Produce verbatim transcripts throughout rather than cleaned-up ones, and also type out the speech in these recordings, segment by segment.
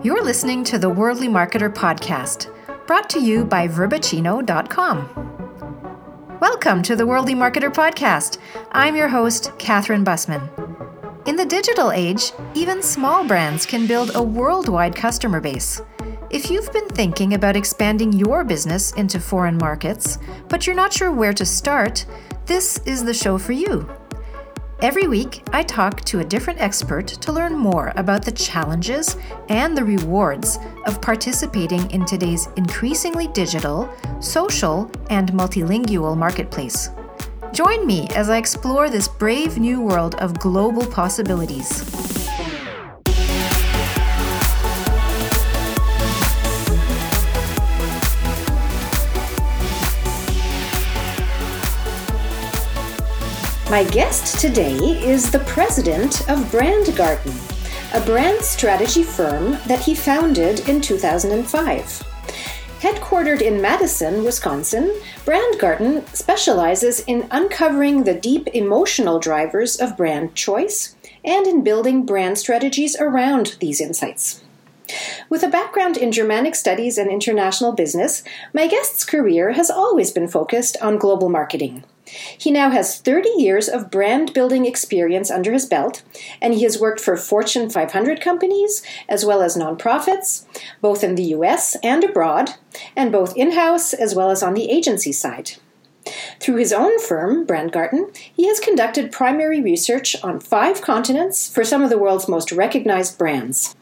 You're listening to the Worldly Marketer podcast, brought to you by Verbachino dot com. Welcome to the Worldly Marketer podcast. I'm your host, Catherine Bussman. In the digital age, even small brands can build a worldwide customer base. If you've been thinking about expanding your business into foreign markets, but you're not sure where to start, this is the show for you. Every week, I talk to a different expert to learn more about the challenges and the rewards of participating in today's increasingly digital, social, and multilingual marketplace. Join me as I explore this brave new world of global possibilities. My guest today is the president of Brand Garden, a brand strategy firm that he founded in two thousand five. Headquartered in Madison, Wisconsin, Brand Garden specializes in uncovering the deep emotional drivers of brand choice and in building brand strategies around these insights. With a background in Germanic studies and international business, my guest's career has always been focused on global marketing. He now has thirty years of brand building experience under his belt, and he has worked for Fortune five hundred companies as well as nonprofits, both in the U S and abroad, and both in-house as well as on the agency side. Through his own firm, Brand Garden, he has conducted primary research on five continents for some of the world's most recognized brands.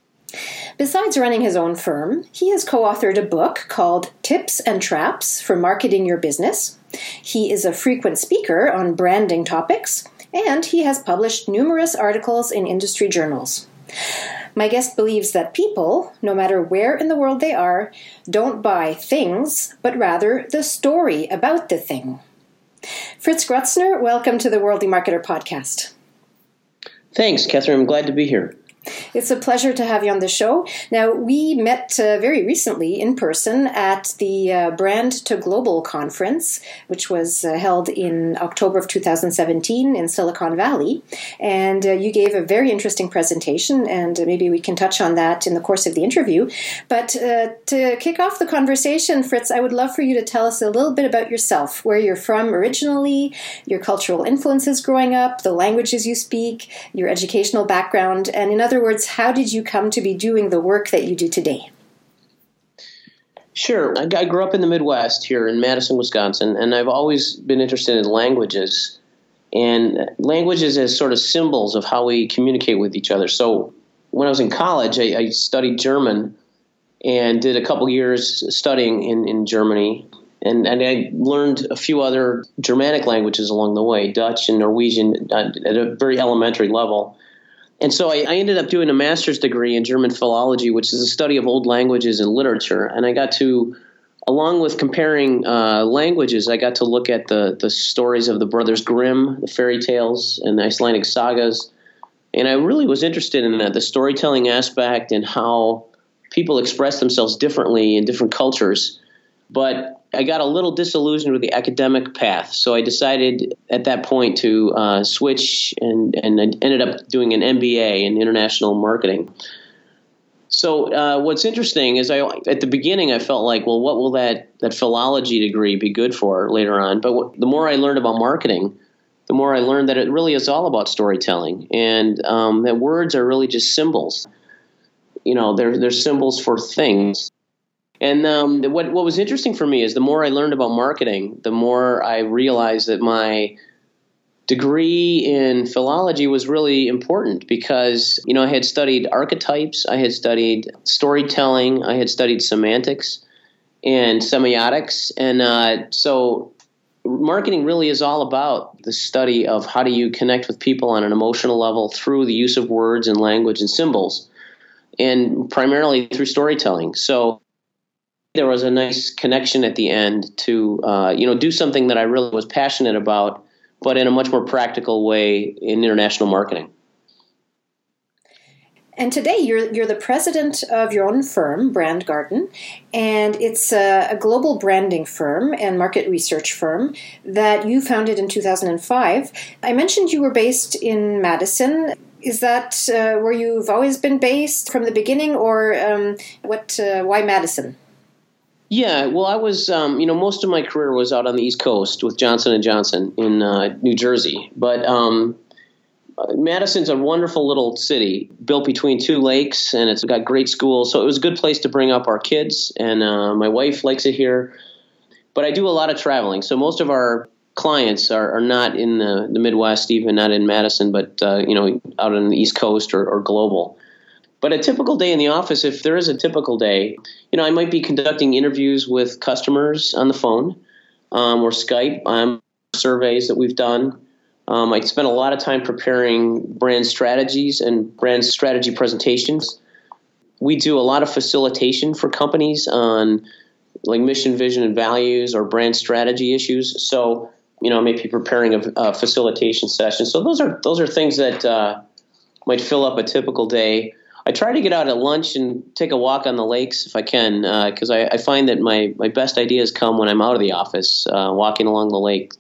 Besides running his own firm, he has co-authored a book called Tips and Traps for Marketing Your Business. He is a frequent speaker on branding topics, and he has published numerous articles in industry journals. My guest believes that people, no matter where in the world they are, don't buy things, but rather the story about the thing. Fritz Grutzner, welcome to the Worldly Marketer podcast. Thanks, Catherine. I'm glad to be here. It's a pleasure to have you on the show. Now, we met uh, very recently in person at the uh, Brand to Global conference, which was uh, held in October of two thousand seventeen in Silicon Valley. And uh, you gave a very interesting presentation, and maybe we can touch on that in the course of the interview. But uh, to kick off the conversation, Fritz, I would love for you to tell us a little bit about yourself, where you're from originally, your cultural influences growing up, the languages you speak, your educational background, and in other words, how did you come to be doing the work that you do today? Sure. I grew up in the Midwest here in Madison, Wisconsin, and I've always been interested in languages and languages as sort of symbols of how we communicate with each other. So when I was in college, I, I studied German and did a couple years studying in, in Germany. And, and I learned a few other Germanic languages along the way, Dutch and Norwegian at a very elementary level. And so I, I ended up doing a master's degree in German philology, which is a study of old languages and literature. And I got to, along with comparing uh, languages, I got to look at the, the stories of the Brothers Grimm, the fairy tales, and the Icelandic sagas. And I really was interested in that, the storytelling aspect and how people express themselves differently in different cultures. But I got a little disillusioned with the academic path, so I decided at that point to uh, switch and, and I ended up doing an M B A in international marketing. So uh, what's interesting is I at the beginning I felt like, well, what will that, that philology degree be good for later on? But what, the more I learned about marketing, the more I learned that it really is all about storytelling and um, that words are really just symbols. You know, they're, they're symbols for things. And um, what what was interesting for me is the more I learned about marketing, the more I realized that my degree in philology was really important because, you know, I had studied archetypes, I had studied storytelling, I had studied semantics and semiotics. And uh, so marketing really is all about the study of how do you connect with people on an emotional level through the use of words and language and symbols, and primarily through storytelling. So there was a nice connection at the end to, uh, you know, do something that I really was passionate about, but in a much more practical way in international marketing. And today you're you're the president of your own firm, Brand Garden, and it's a, a global branding firm and market research firm that you founded in two thousand five. I mentioned you were based in Madison. Is that uh, where you've always been based from the beginning, or um, what? Uh, why Madison? Yeah, well, I was, um, you know, most of my career was out on the East Coast with Johnson and Johnson in uh, New Jersey, but um, Madison's a wonderful little city built between two lakes, and it's got great schools. So it was a good place to bring up our kids, and uh, my wife likes it here. But I do a lot of traveling. So most of our clients are, are not in the, the Midwest, even not in Madison, but, uh, you know, out on the East Coast or, or global. But a typical day in the office, if there is a typical day, you know, I might be conducting interviews with customers on the phone um, or Skype on surveys that we've done. Um, I spent a lot of time preparing brand strategies and brand strategy presentations. We do a lot of facilitation for companies on like mission, vision, and values or brand strategy issues. So, you know, I may be preparing a, a facilitation session. So those are those are things that uh, might fill up a typical day. I try to get out at lunch and take a walk on the lakes if I can, because uh, I, I find that my, my best ideas come when I'm out of the office, uh, walking along the lake.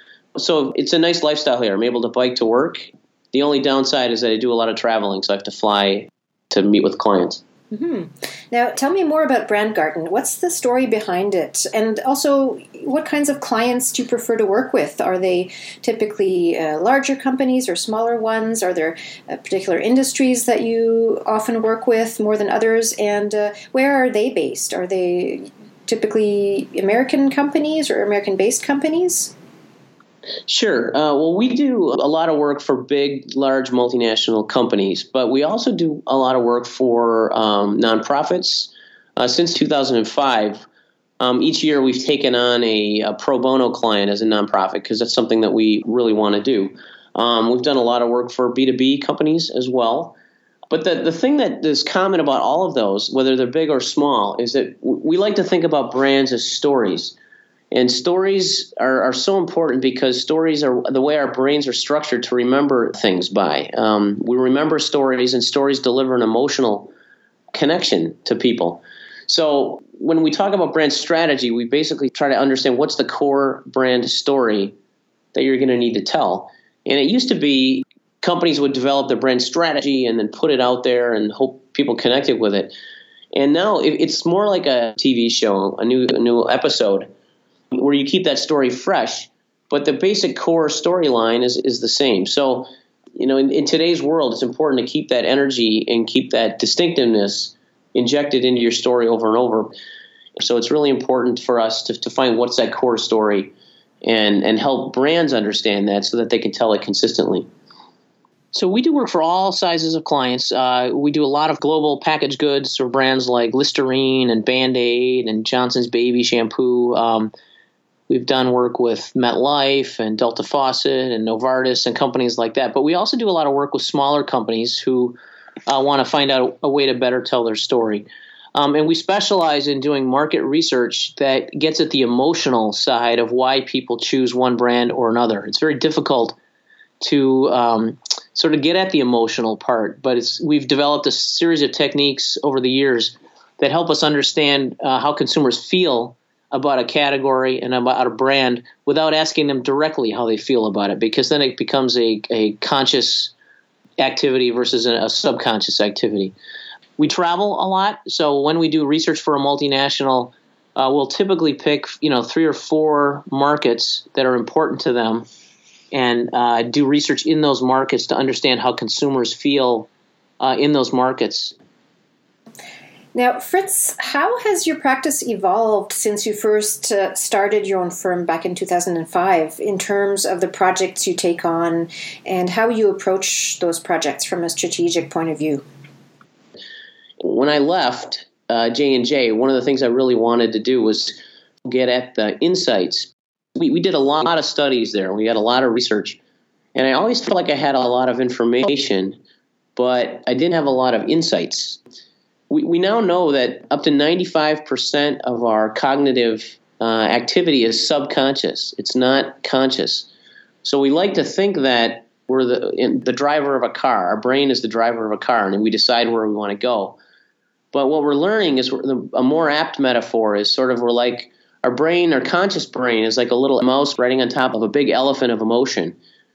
So it's a nice lifestyle here. I'm able to bike to work. The only downside is that I do a lot of traveling, so I have to fly to meet with clients. Mm-hmm. Now, tell me more about Brand Garden. What's the story behind it? And also, what kinds of clients do you prefer to work with? Are they typically uh, larger companies or smaller ones? Are there uh, particular industries that you often work with more than others? And uh, where are they based? Are they typically American companies or American-based companies? Sure. Uh, well, we do a lot of work for big, large multinational companies, but we also do a lot of work for um, nonprofits. Uh, since two thousand five, um, each year we've taken on a, a pro bono client as a nonprofit because that's something that we really want to do. Um, we've done a lot of work for B two B companies as well. But the, the thing that is common about all of those, whether they're big or small, is that we like to think about brands as stories. And stories are, are so important because stories are the way our brains are structured to remember things by. Um, we remember stories, and stories deliver an emotional connection to people. So when we talk about brand strategy, we basically try to understand what's the core brand story that you're going to need to tell. And it used to be companies would develop their brand strategy and then put it out there and hope people connected with it. And now it's more like a T V show, a new a new episode, where you keep that story fresh, but the basic core storyline is, is the same. So, you know, in, in today's world, it's important to keep that energy and keep that distinctiveness injected into your story over and over. So it's really important for us to, to find what's that core story and, and help brands understand that so that they can tell it consistently. So we do work for all sizes of clients. Uh, we do a lot of global packaged goods for brands like Listerine and Band-Aid and Johnson's Baby Shampoo. Um, We've done work with MetLife and Delta Faucet and Novartis and companies like that. But we also do a lot of work with smaller companies who uh, want to find out a way to better tell their story. Um, and we specialize in doing market research that gets at the emotional side of why people choose one brand or another. It's very difficult to um, sort of get at the emotional part, but it's we've developed a series of techniques over the years that help us understand uh, how consumers feel about a category and about a brand without asking them directly how they feel about it, because then it becomes a, a conscious activity versus a, a subconscious activity. We travel a lot, so when we do research for a multinational, uh, we'll typically pick you know three or four markets that are important to them and uh, do research in those markets to understand how consumers feel uh, in those markets. Now, Fritz, how has your practice evolved since you first uh, started your own firm back in two thousand five in terms of the projects you take on and how you approach those projects from a strategic point of view? When I left uh, J and J, one of the things I really wanted to do was get at the insights. We, we did a lot of studies there. We had a lot of research. And I always felt like I had a lot of information, but I didn't have a lot of insights. We, we now know that up to ninety-five percent of our cognitive uh, activity is subconscious. It's not conscious. So we like to think that we're the in, the driver of a car. Our brain is the driver of a car, and then we decide where we want to go. But what we're learning is we're, the, a more apt metaphor is sort of we're like our brain, our conscious brain is like a little mouse riding on top of a big elephant of emotion.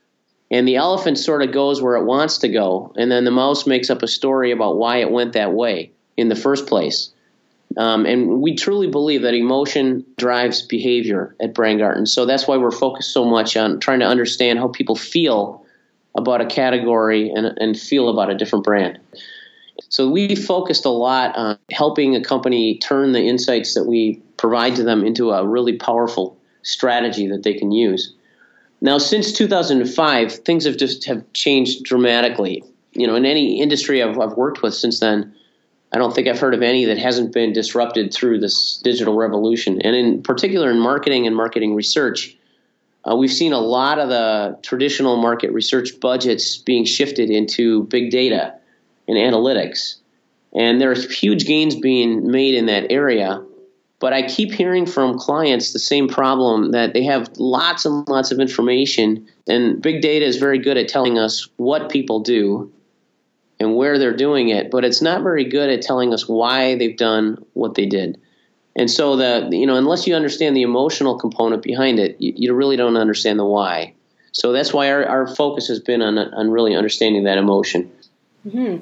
And the elephant sort of goes where it wants to go, and then the mouse makes up a story about why it went that way in the first place. Um, and we truly believe that emotion drives behavior at Brandgarten. So that's why we're focused so much on trying to understand how people feel about a category and, and feel about a different brand. So we focused a lot on helping a company turn the insights that we provide to them into a really powerful strategy that they can use. Now, since two thousand five, things have just have changed dramatically. You know, in any industry I've, I've worked with since then, I don't think I've heard of any that hasn't been disrupted through this digital revolution. And in particular, in marketing and marketing research, uh, we've seen a lot of the traditional market research budgets being shifted into big data and analytics. And there's huge gains being made in that area. But I keep hearing from clients the same problem, that they have lots and lots of information, and big data is very good at telling us what people do and where they're doing it, but it's not very good at telling us why they've done what they did. And so the you know unless you understand the emotional component behind it, you, you really don't understand the why. So that's why our, our focus has been on on really understanding that emotion. Mm-hmm.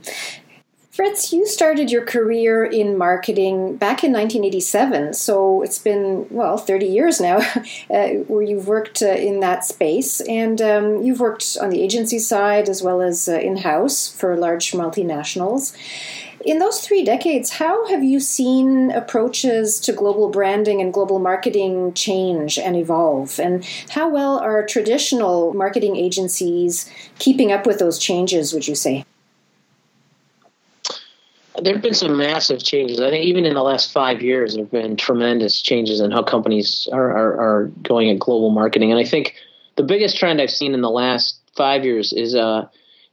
Fritz, you started your career in marketing back in nineteen eighty-seven, so it's been, well, thirty years now uh, where you've worked uh, in that space, and um, you've worked on the agency side as well as uh, in-house for large multinationals. In those three decades, how have you seen approaches to global branding and global marketing change and evolve? And how well are traditional marketing agencies keeping up with those changes, would you say? There have been some massive changes. I think even in the last five years, there have been tremendous changes in how companies are, are, are going at global marketing. And I think the biggest trend I've seen in the last five years is uh,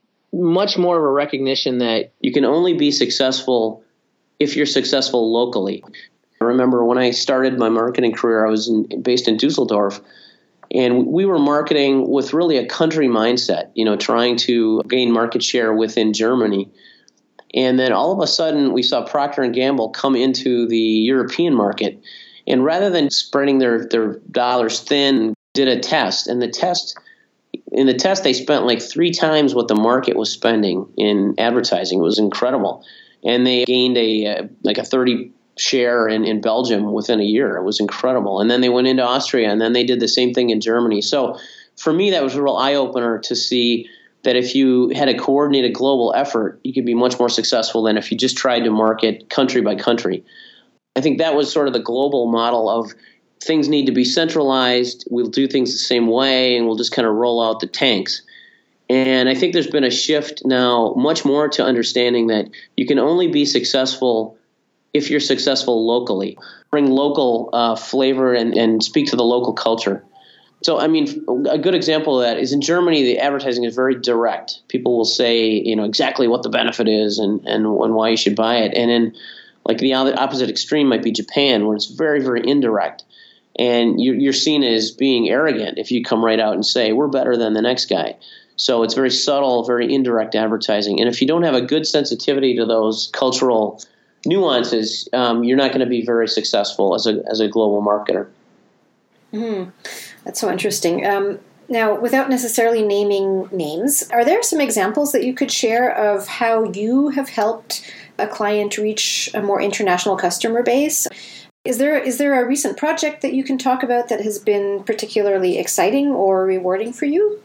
much more of a recognition that you can only be successful if you're successful locally. I remember when I started my marketing career, I was in, based in Dusseldorf, and we were marketing with really a country mindset, you know, trying to gain market share within Germany. And then all of a sudden, we saw Procter and Gamble come into the European market. And rather than spreading their, their dollars thin, did a test. And the test, in the test, they spent like three times what the market was spending in advertising. It was incredible. And they gained a, a like a thirty share in, in Belgium within a year. It was incredible. And then they went into Austria, and then they did the same thing in Germany. So for me, that was a real eye-opener to see that if you had a coordinated global effort, you could be much more successful than if you just tried to market country by country. I think that was sort of the global model of things need to be centralized. We'll do things the same way, and we'll just kind of roll out the tanks. And I think there's been a shift now much more to understanding that you can only be successful if you're successful locally. Bring local uh, flavor and, and speak to the local culture. So, I mean, a good example of that is in Germany, the advertising is very direct. People will say, you know, exactly what the benefit is and, and, and why you should buy it. And then, like, the opposite extreme might be Japan, where it's very, very indirect. And you're, you're seen as being arrogant if you come right out and say, we're better than the next guy. So it's very subtle, very indirect advertising. And if you don't have a good sensitivity to those cultural nuances, um, you're not going to be very successful as a as a global marketer. Mm-hmm. That's so interesting. Um, now, without necessarily naming names, are there some examples that you could share of how you have helped a client reach a more international customer base? Is there is there a recent project that you can talk about that has been particularly exciting or rewarding for you?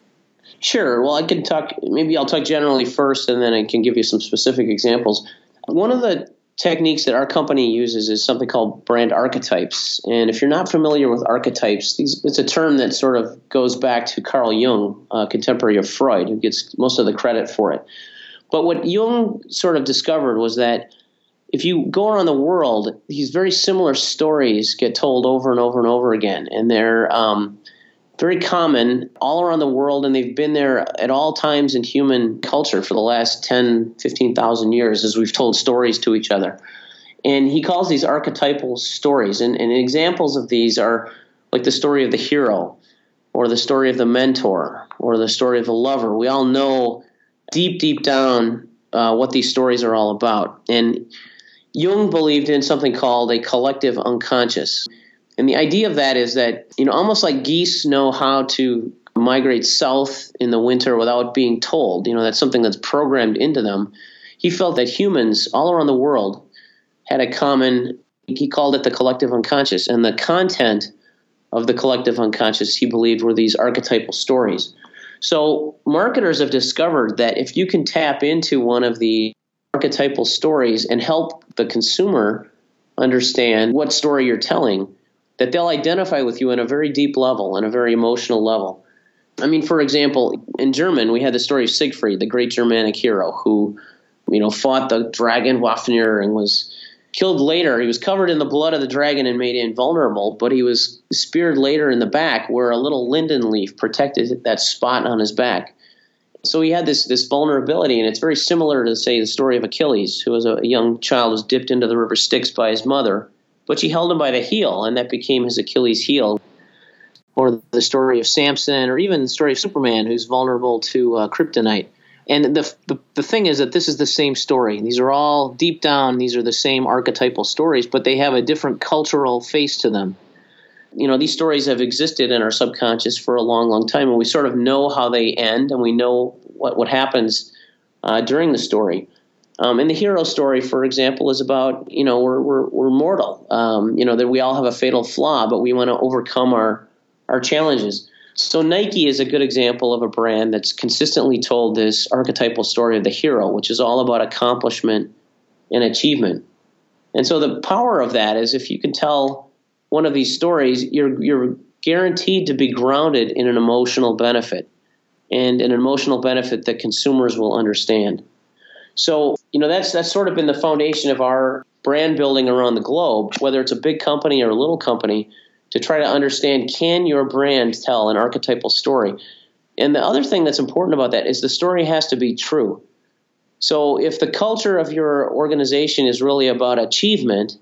Sure. Well, I can talk, maybe I'll talk generally first, and then I can give you some specific examples. One of the techniques that our company uses is something called brand archetypes. And if you're not familiar with archetypes, these, it's a term that sort of goes back to Carl Jung, a contemporary of Freud, who gets most of the credit for it. But what Jung sort of discovered was that if you go around the world, these very similar stories get told over and over and over again. And they're um, very common all around the world, and they've been there at all times in human culture for the last ten, fifteen thousand years as we've told stories to each other. And he calls these archetypal stories. And, and examples of these are like the story of the hero, or the story of the mentor, or the story of the lover. We all know deep, deep down uh, what these stories are all about. And Jung believed in something called a collective unconscious. And the idea of that is that, you know, almost like geese know how to migrate south in the winter without being told, you know, that's something that's programmed into them. He felt that humans all around the world had a common, he called it the collective unconscious. And the content of the collective unconscious, he believed, were these archetypal stories. So marketers have discovered that if you can tap into one of the archetypal stories and help the consumer understand what story you're telling, that they'll identify with you on a very deep level, on a very emotional level. I mean, for example, in German, we had the story of Siegfried, the great Germanic hero who, you know, fought the dragon Wafnir and was killed later. He was covered in the blood of the dragon and made invulnerable, but he was speared later in the back where a little linden leaf protected that spot on his back. So he had this this vulnerability, and it's very similar to, say, the story of Achilles, who was a, a young child, was dipped into the river Styx by his mother, but she held him by the heel, and that became his Achilles heel. Or the story of Samson, or even the story of Superman, who's vulnerable to uh, kryptonite. And the, the the thing is that this is the same story. These are all, deep down, these are the same archetypal stories, but they have a different cultural face to them. You know, these stories have existed in our subconscious for a long, long time, and we sort of know how they end, and we know what, what happens uh, during the story. Um, and the hero story, for example, is about, you know, we're we're, we're mortal. Um, you know, that we all have a fatal flaw, but we want to overcome our our challenges. So Nike is a good example of a brand that's consistently told this archetypal story of the hero, which is all about accomplishment and achievement. And so the power of that is if you can tell one of these stories, you're you're guaranteed to be grounded in an emotional benefit, and an emotional benefit that consumers will understand. So, you know, that's that's sort of been the foundation of our brand building around the globe, whether it's a big company or a little company, to try to understand, can your brand tell an archetypal story? And the other thing that's important about that is the story has to be true. So if the culture of your organization is really about achievement,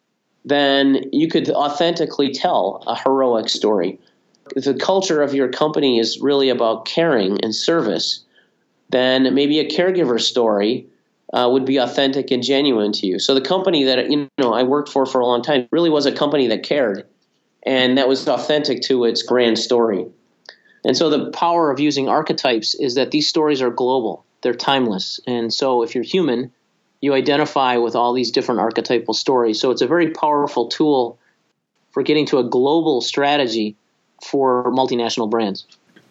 then you could authentically tell a heroic story. If the culture of your company is really about caring and service, then maybe a caregiver story uh, would be authentic and genuine to you. So the company that, you know, I worked for for a long time really was a company that cared, and that was authentic to its brand story. And so the power of using archetypes is that these stories are global. They're timeless. And so if you're human, you identify with all these different archetypal stories. So it's a very powerful tool for getting to a global strategy for multinational brands.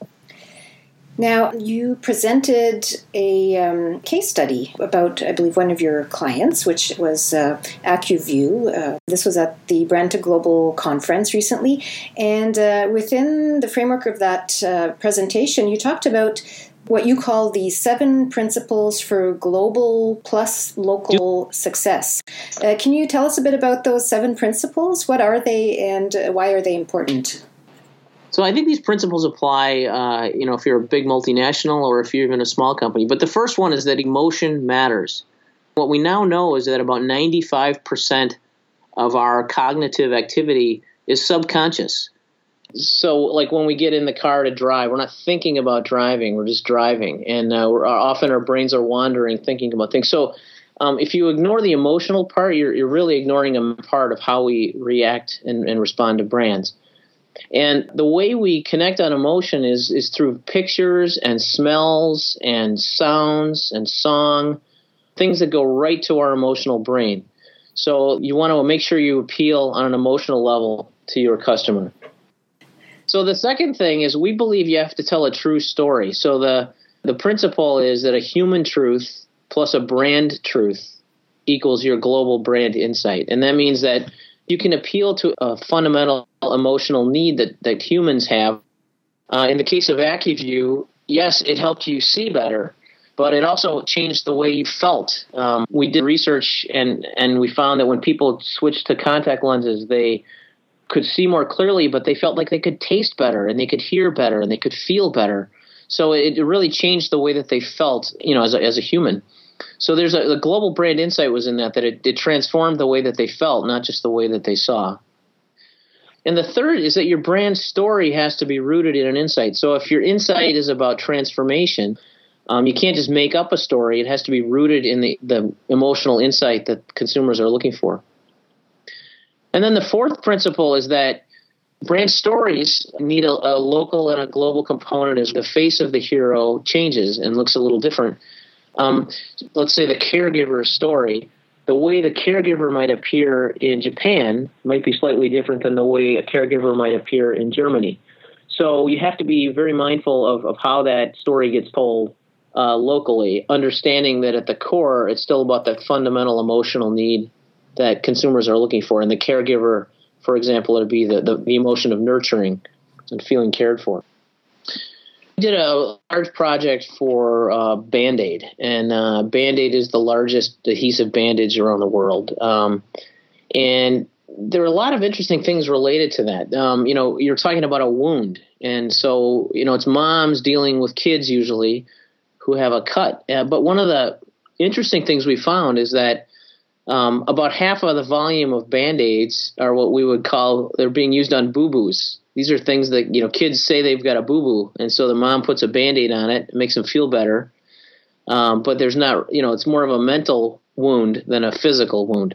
Now, you presented a um, case study about, I believe, one of your clients, which was uh, AccuView. Uh, this was at the Brand to Global conference recently. And uh, within the framework of that uh, presentation, you talked about what you call the seven principles for global plus local success. Uh, can you tell us a bit about those seven principles? What are they, and why are they important? So I think these principles apply, uh, you know, if you're a big multinational or if you're even a small company. But the first one is that emotion matters. What we now know is that about ninety-five percent of our cognitive activity is subconscious. So like when we get in the car to drive, we're not thinking about driving, we're just driving. And uh, we're, often our brains are wandering, thinking about things. So um, if you ignore the emotional part, you're, you're really ignoring a part of how we react and, and respond to brands. And the way we connect on emotion is is through pictures and smells and sounds and song, things that go right to our emotional brain. So you want to make sure you appeal on an emotional level to your customer. So the second thing is we believe you have to tell a true story. So the, the principle is that a human truth plus a brand truth equals your global brand insight. And that means that you can appeal to a fundamental emotional need that, that humans have. Uh, in the case of AccuView, yes, it helped you see better, but it also changed the way you felt. Um, we did research, and, and we found that when people switched to contact lenses, they could see more clearly, but they felt like they could taste better, and they could hear better, and they could feel better. So it, it really changed the way that they felt, you know, as a, as a human. So there's a the global brand insight was in that, that it, it transformed the way that they felt, not just the way that they saw. And the third is that your brand story has to be rooted in an insight. So if your insight is about transformation, um, you can't just make up a story. It has to be rooted in the, the emotional insight that consumers are looking for. And then the fourth principle is that brand stories need a, a local and a global component as the face of the hero changes and looks a little different. Um, let's say the caregiver story. The way the caregiver might appear in Japan might be slightly different than the way a caregiver might appear in Germany. So you have to be very mindful of, of how that story gets told uh, locally, understanding that at the core, it's still about that fundamental emotional need that consumers are looking for. And the caregiver, for example, it would be the, the, the emotion of nurturing and feeling cared for. We did a large project for uh, Band-Aid, and uh, Band-Aid is the largest adhesive bandage around the world. Um, and there are a lot of interesting things related to that. Um, you know, you're talking about a wound, and so, you know, it's moms dealing with kids usually who have a cut. Uh, but one of the interesting things we found is that um, about half of the volume of Band-Aids are what we would call, they're being used on boo-boos. These are things that, you know, kids say they've got a boo-boo, and so the mom puts a Band-Aid on it. It makes them feel better. Um, but there's not, you know, it's more of a mental wound than a physical wound.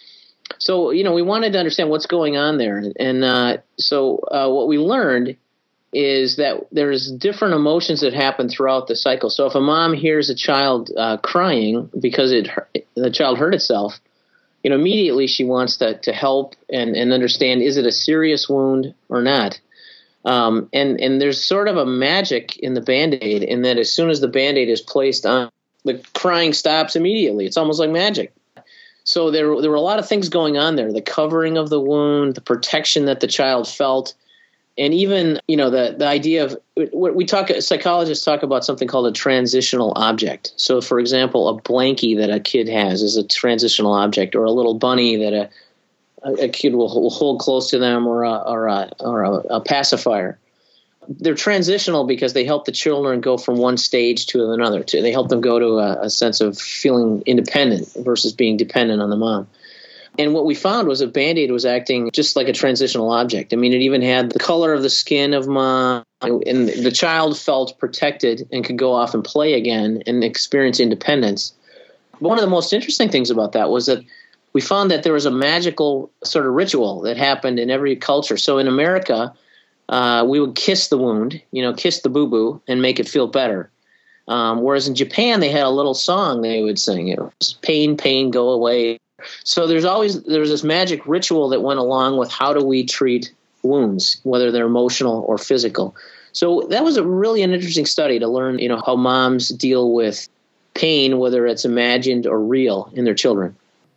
So, you know, we wanted to understand what's going on there. And uh, so uh, what we learned is that there's different emotions that happen throughout the cycle. So if a mom hears a child uh, crying because it the child hurt itself, you know, immediately she wants to, to help and, and understand, is it a serious wound or not? Um, and, and there's sort of a magic in the Band-Aid in that as soon as the Band-Aid is placed on, the crying stops immediately. It's almost like magic. So there, there were a lot of things going on there, the covering of the wound, the protection that the child felt, and even, you know, the, the idea of, we talk, psychologists talk about something called a transitional object. So, for example, a blankie that a kid has is a transitional object, or a little bunny that a a kid will hold close to them, or a, or a, or a, a pacifier. They're transitional because they help the children go from one stage to another. They help them go to a, a sense of feeling independent versus being dependent on the mom. And what we found was a Band-Aid was acting just like a transitional object. I mean, it even had the color of the skin of mom, and the child felt protected and could go off and play again and experience independence. But one of the most interesting things about that was that we found that there was a magical sort of ritual that happened in every culture. So in America, uh, we would kiss the wound, you know, kiss the boo-boo and make it feel better. Um, whereas in Japan, they had a little song they would sing. It was pain, pain, go away. So there's always there's this magic ritual that went along with how do we treat wounds, whether they're emotional or physical. So that was a really an interesting study to learn, you know, how moms deal with pain, whether it's imagined or real, in their children.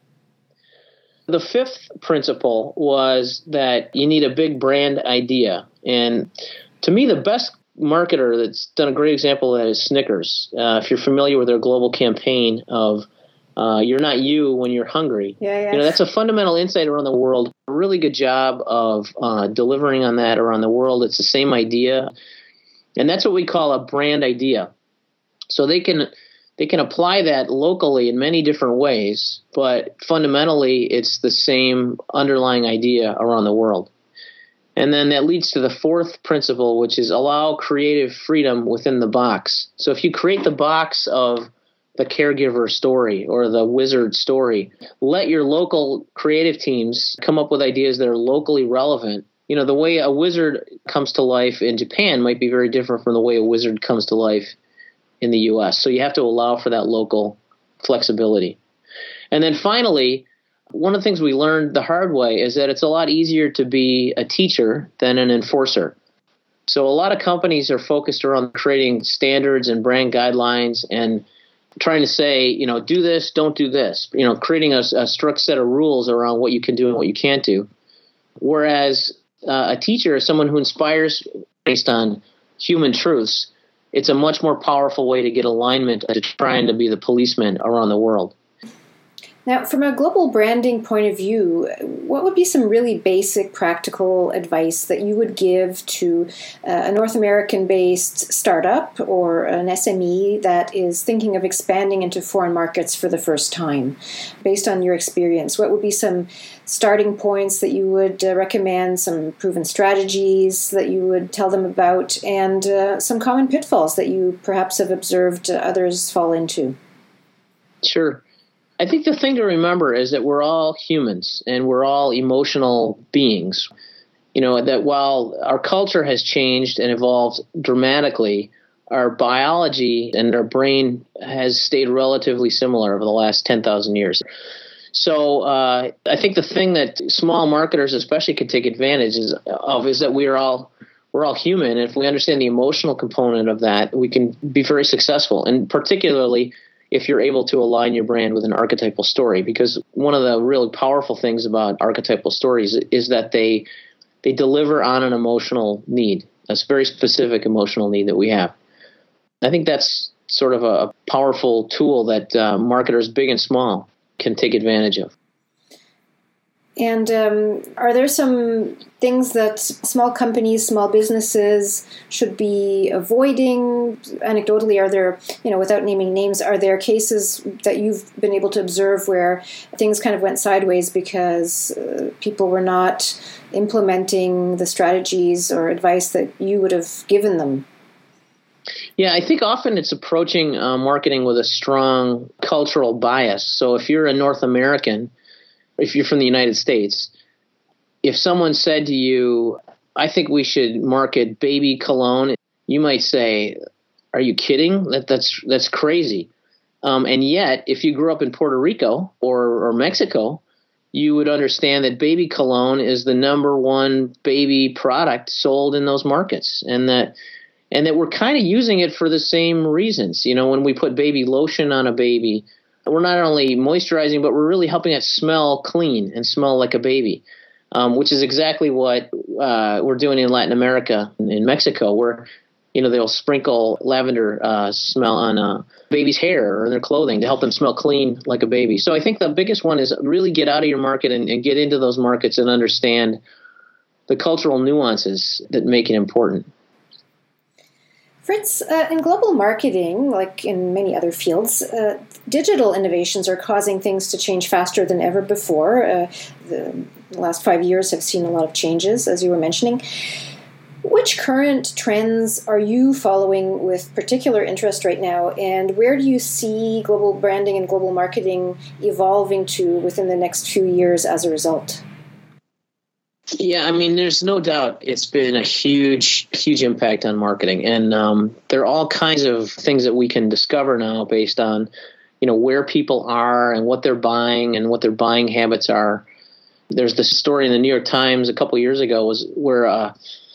The fifth principle was that you need a big brand idea. And to me, the best marketer that's done a great example of that is Snickers. Uh, if you're familiar with their global campaign of Uh, you're not you when you're hungry. Yeah, yeah. You know, that's a fundamental insight around the world. A really good job of uh, delivering on that around the world. It's the same idea. And that's what we call a brand idea. So they can they can apply that locally in many different ways, but fundamentally it's the same underlying idea around the world. And then that leads to the fourth principle, which is allow creative freedom within the box. So if you create the box of the caregiver story or the wizard story, let your local creative teams come up with ideas that are locally relevant. You know, the way a wizard comes to life in Japan might be very different from the way a wizard comes to life in the U S. So you have to allow for that local flexibility. And then finally, one of the things we learned the hard way is that it's a lot easier to be a teacher than an enforcer. So a lot of companies are focused around creating standards and brand guidelines and trying to say, you know, do this, don't do this, you know, creating a, a strict set of rules around what you can do and what you can't do. Whereas uh, a teacher is someone who inspires based on human truths. It's a much more powerful way to get alignment to trying to be the policeman around the world. Now, from a global branding point of view, what would be some really basic practical advice that you would give to uh, a North American-based startup or an S M E that is thinking of expanding into foreign markets for the first time? Based on your experience, what would be some starting points that you would uh, recommend, some proven strategies that you would tell them about, and uh, some common pitfalls that you perhaps have observed uh, others fall into? Sure. I think the thing to remember is that we're all humans and we're all emotional beings. You know, that while our culture has changed and evolved dramatically, our biology and our brain has stayed relatively similar over the last ten thousand years. So uh, I think the thing that small marketers especially can take advantage of is that we are all we're all human. And if we understand the emotional component of that, we can be very successful. And particularly if you're able to align your brand with an archetypal story, because one of the really powerful things about archetypal stories is that they they deliver on an emotional need, a very specific emotional need that we have. I think that's sort of a powerful tool that uh, marketers, big and small, can take advantage of. And um, are there some things that small companies, small businesses should be avoiding? Anecdotally, are there, you know, without naming names, are there cases that you've been able to observe where things kind of went sideways because uh, people were not implementing the strategies or advice that you would have given them? Yeah, I think often it's approaching uh, marketing with a strong cultural bias. So if you're a North American, if you're from the United States, if someone said to you, I think we should market baby cologne, you might say, are you kidding? That that's that's crazy. Um, and yet, if you grew up in Puerto Rico or, or Mexico, you would understand that baby cologne is the number one baby product sold in those markets, and that and that we're kind of using it for the same reasons. You know, when we put baby lotion on a baby, we're not only moisturizing, but we're really helping it smell clean and smell like a baby, um, which is exactly what uh, we're doing in Latin America, in Mexico, where, you know, they'll sprinkle lavender uh, smell on a baby's hair or their clothing to help them smell clean like a baby. So I think the biggest one is really get out of your market and, and get into those markets and understand the cultural nuances that make it important. Fritz, uh, in global marketing, like in many other fields, uh, digital innovations are causing things to change faster than ever before. Uh, the last five years have seen a lot of changes, as you were mentioning. Which current trends are you following with particular interest right now, and where do you see global branding and global marketing evolving to within the next few years as a result? Yeah, I mean, there's no doubt it's been a huge, huge impact on marketing. And um, there are all kinds of things that we can discover now based on, you know, where people are and what they're buying and what their buying habits are. There's this story in the New York Times a couple years ago was where uh,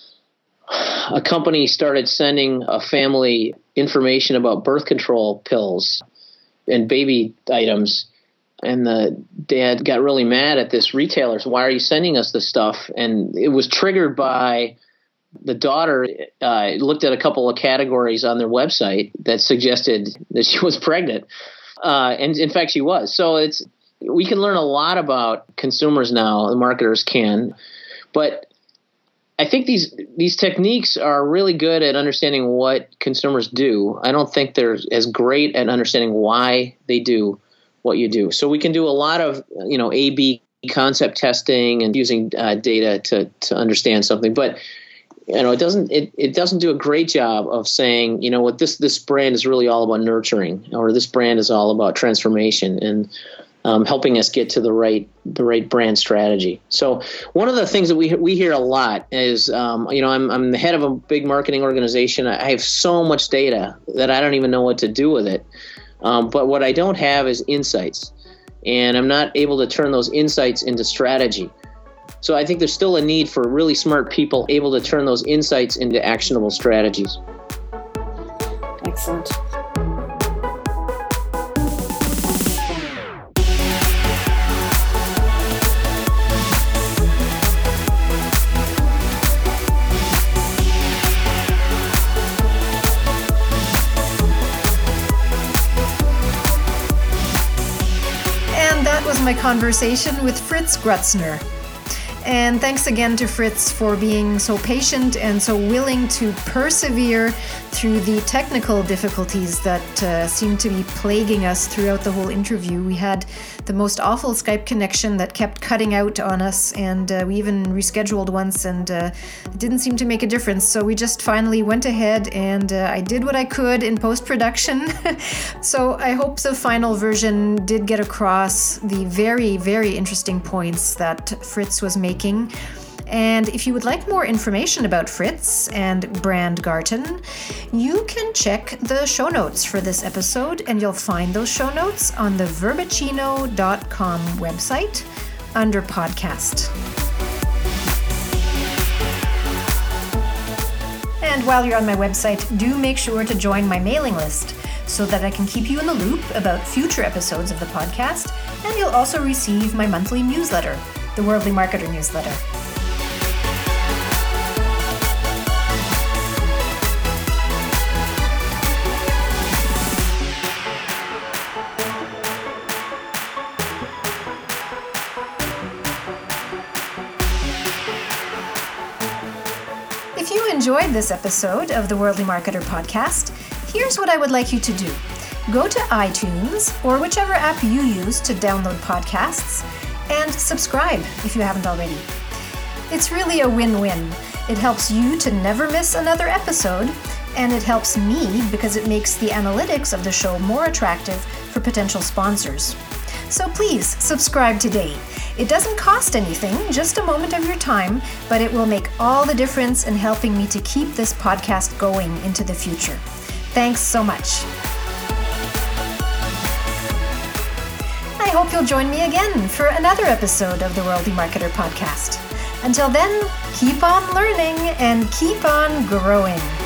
a company started sending a family information about birth control pills and baby items. And the dad got really mad at this retailer. So why are you sending us this stuff? And it was triggered by the daughter uh, looked at a couple of categories on their website that suggested that she was pregnant. Uh, and in fact, she was. So it's we can learn a lot about consumers now, the marketers can. But I think these these techniques are really good at understanding what consumers do. I don't think they're as great at understanding why they do what you do. So we can do a lot of, you know, A B concept testing and using uh, data to to understand something. But, you know, it doesn't it, it doesn't do a great job of saying, you know what, this this brand is really all about nurturing, or this brand is all about transformation and um, helping us get to the right the right brand strategy. So one of the things that we we hear a lot is, um, you know, I'm I'm the head of a big marketing organization. I have so much data that I don't even know what to do with it. Um, but what I don't have is insights, and I'm not able to turn those insights into strategy. So I think there's still a need for really smart people able to turn those insights into actionable strategies. Excellent. my conversation with Fritz Grutzner. And thanks again to Fritz for being so patient and so willing to persevere through the technical difficulties that uh, seemed to be plaguing us throughout the whole interview. We had the most awful Skype connection that kept cutting out on us, and uh, we even rescheduled once, and uh, it didn't seem to make a difference. So we just finally went ahead, and uh, I did what I could in post-production. So I hope the final version did get across the very, very interesting points that Fritz was making. And if you would like more information about Fritz and Brandgarten, you can check the show notes for this episode, and you'll find those show notes on the verbicino dot com website under podcast. And while you're on my website, do make sure to join my mailing list so that I can keep you in the loop about future episodes of the podcast, and you'll also receive my monthly newsletter, the Worldly Marketer newsletter. If you enjoyed this episode of the Worldly Marketer podcast, here's what I would like you to do. Go to iTunes or whichever app you use to download podcasts and subscribe if you haven't already. It's really a win-win. It helps you to never miss another episode, and it helps me because it makes the analytics of the show more attractive for potential sponsors. So please subscribe today. It doesn't cost anything, just a moment of your time, but it will make all the difference in helping me to keep this podcast going into the future. Thanks so much. I hope you'll join me again for another episode of the Worldly Marketer podcast. Until then, keep on learning and keep on growing.